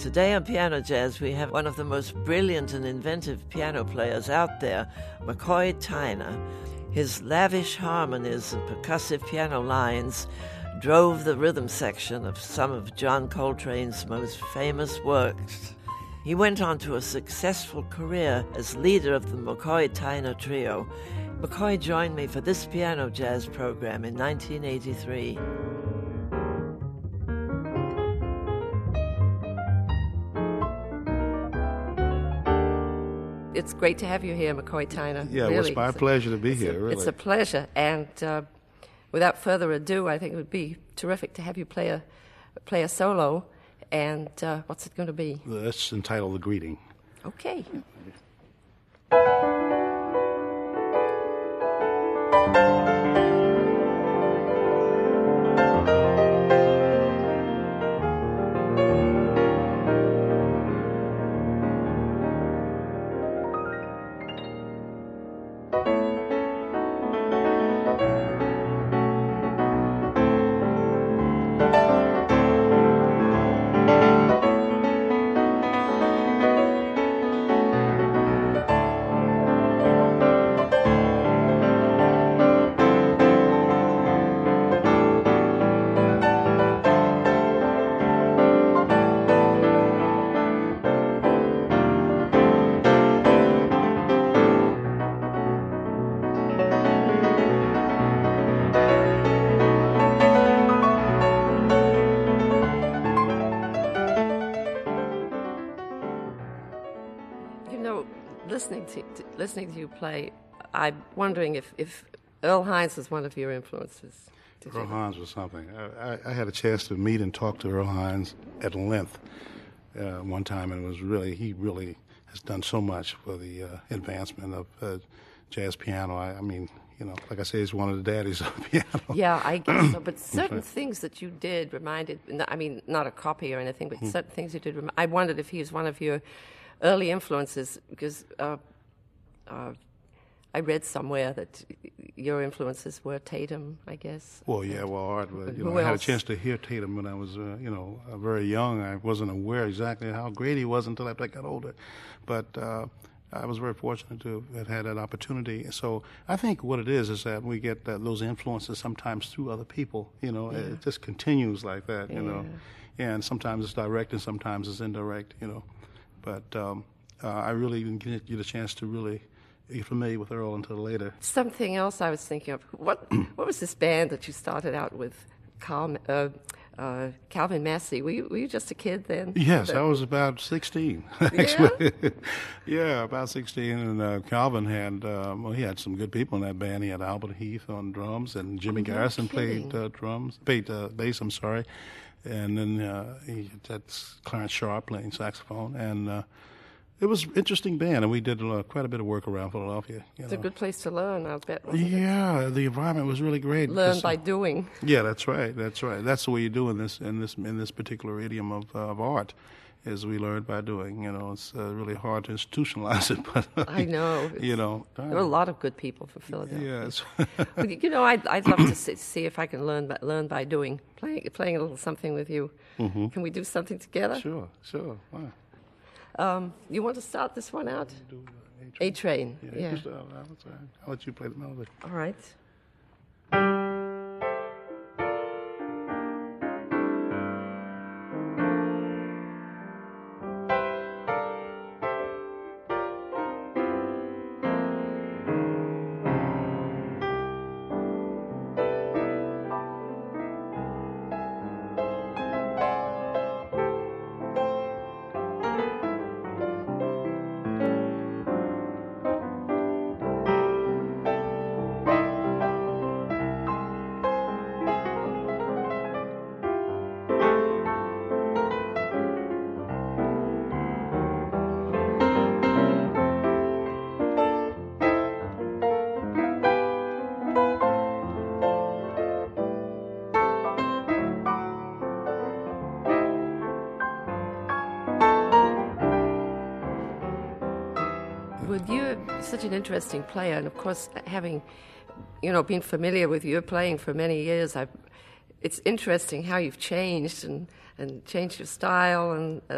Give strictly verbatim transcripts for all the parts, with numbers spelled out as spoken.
Today on Piano Jazz, we have one of the most brilliant and inventive piano players out there, McCoy Tyner. His lavish harmonies and percussive piano lines drove the rhythm section of some of John Coltrane's most famous works. He went on to a successful career as leader of the McCoy Tyner Trio. McCoy joined me for this Piano Jazz program in nineteen eighty-three. It's great to have you here, McCoy Tyner. Yeah, really. Well, it's my it's pleasure a, to be it's here, a, really. It's a pleasure, and uh, without further ado, I think it would be terrific to have you play a, play a solo, and uh, what's it going to be? It's entitled The Greeting. Okay. Listening to, to listening to you play, I'm wondering if, if Earl Hines was one of your influences. Did Earl you? Hines was something. I, I, I had a chance to meet and talk to Earl Hines at length uh, one time, and it was really he really has done so much for the uh, advancement of uh, jazz piano. I, I mean, you know, like I say, he's one of the daddies of piano. Yeah, I guess so. But certain things that you did reminded, I mean, not a copy or anything, but hmm. certain things you did. Rem- I wondered if he was one of your early influences, because uh, uh, I read somewhere that your influences were Tatum, I guess. Well, yeah, well, Art. But, you know, who I had a else? chance to hear Tatum when I was, uh, you know, uh, very young. I wasn't aware exactly how great he was until after I got older. But uh, I was very fortunate to have had that opportunity. So I think what it is is that we get uh, those influences sometimes through other people. You know, yeah. It just continues like that. You yeah. know, and sometimes it's direct and sometimes it's indirect. You know. But um, uh, I really didn't get, get a chance to really get familiar with Earl until later. Something else I was thinking of. What what was this band that you started out with, Carl, uh, uh, Calvin Massey? Were you, were you just a kid then? Yes, that... I was about sixteen, actually. Yeah, yeah about sixteen. And uh, Calvin had, um, well, he had some good people in that band. He had Albert Heath on drums, and Jimmy oh, Garrison no kidding. played uh, drums, played uh, bass, I'm sorry. And then uh, he, that's Clarence Sharp playing saxophone. And uh, it was an interesting band, and we did uh, quite a bit of work around Philadelphia. You it's know. a good place to learn, I'll bet. Wasn't yeah, it? The environment was really great. Learn by doing. Yeah, that's right. That's right. That's the way you do in this in this in this particular idiom of uh, of art. Is we learn by doing. You know, it's uh, really hard to institutionalize it, but I know. You know, there are a lot of good people from Philadelphia. Yes. You know, I'd I'd love to see, see if I can learn by, learn by doing. Playing playing a little something with you. Mm-hmm. Can we do something together? Sure, sure. Why? Um, you want to start this one out? Do, uh, A Train. A Train. Yeah. Yeah. Just, uh, I'll, I'll let you play the melody. All right. Well, you're such an interesting player, and of course, having, you know, been familiar with your playing for many years, I've, it's interesting how you've changed and, and changed your style. And uh,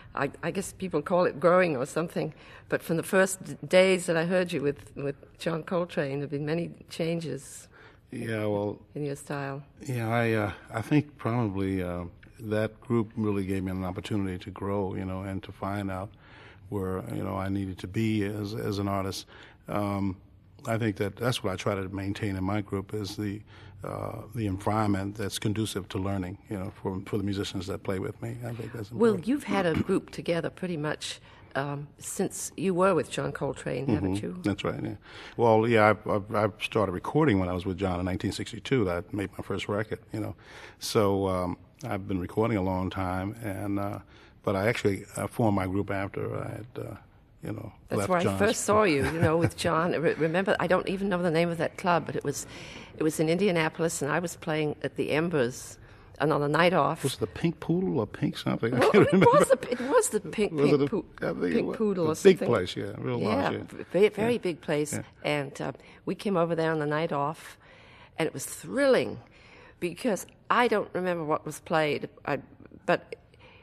I, I guess people call it growing or something. But from the first d- days that I heard you with, with John Coltrane, there have been many changes. Yeah, well, in your style. Yeah, I uh, I think probably uh, that group really gave me an opportunity to grow, you know, and to find out where, you know, I needed to be as as an artist. Um, I think that that's what I try to maintain in my group is the uh, the environment that's conducive to learning, you know, for for the musicians that play with me. I think that's important. Well, you've had a group together pretty much um, since you were with John Coltrane, mm-hmm. haven't you? That's right, yeah. Well, yeah, I, I, I started recording when I was with John in nineteen sixty-two. I made my first record, you know. So um, I've been recording a long time, and uh, but I actually uh, formed my group after I had, uh, you know, That's left where John's. I first saw you, you know, with John. Re- remember, I don't even know the name of that club, but it was, it was in Indianapolis, and I was playing at the Embers. And on a night off, was it the Pink Poodle or Pink something? I well, can't it remember. was the it was the pink was pink, it a, po- I think it pink was, poodle or a something. big place, yeah, real yeah, large, yeah, very, very yeah. big place. Yeah. And uh, we came over there on the night off, and it was thrilling because I don't remember what was played, I, but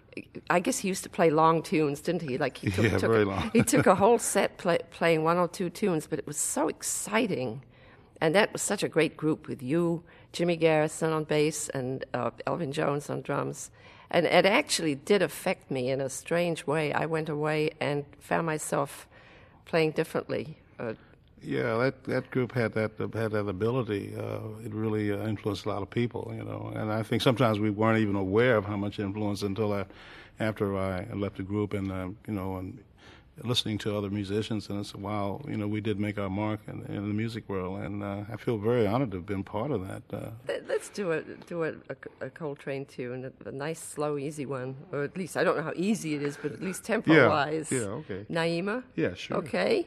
I guess he used to play long tunes, didn't he? Like he took, yeah, took very a, long. he took a whole set play, playing one or two tunes, but it was so exciting. And that was such a great group with you, Jimmy Garrison on bass, and uh, Elvin Jones on drums. And it actually did affect me in a strange way. I went away and found myself playing differently. Uh, yeah, that that group had that had that ability. Uh, it really uh, influenced a lot of people, you know. And I think sometimes we weren't even aware of how much influence until I, after I left the group, and uh, you know, and listening to other musicians, and it's wow, you know, we did make our mark in, in the music world, and uh, I feel very honored to have been part of that. Uh, Let's do a do a, a, a Coltrane tune, a, a nice, slow, easy one, or at least I don't know how easy it is, but at least tempo-wise. Yeah, yeah, okay. Naima. Yeah, sure. Okay.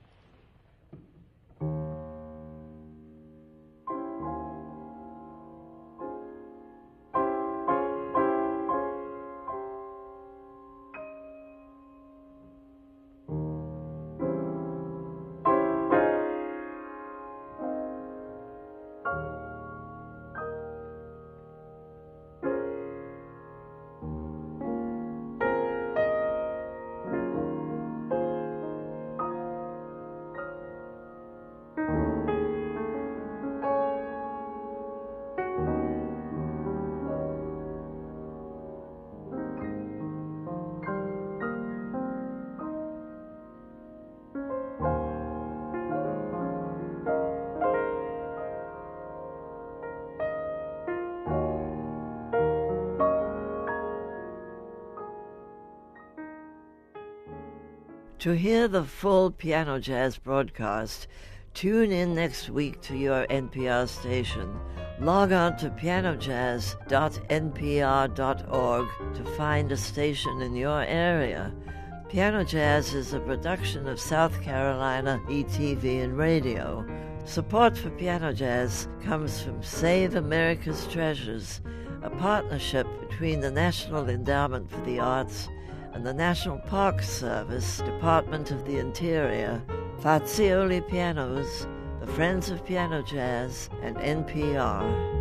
To hear the full Piano Jazz broadcast, tune in next week to your N P R station. Log on to piano jazz dot n p r dot org to find a station in your area. Piano Jazz is a production of South Carolina E T V and Radio. Support for Piano Jazz comes from Save America's Treasures, a partnership between the National Endowment for the Arts and the National Park Service, Department of the Interior, Fazioli Pianos, the Friends of Piano Jazz, and N P R.